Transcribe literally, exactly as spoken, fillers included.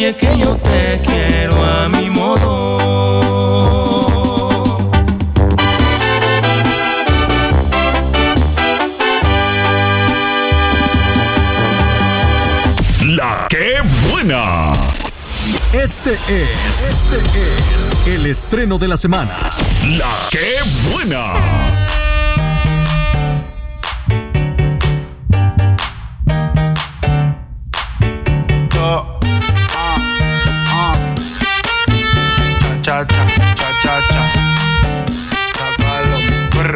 es que yo te quiero a mi modo. La que buena. Este es, este es el estreno de la semana. La que buena.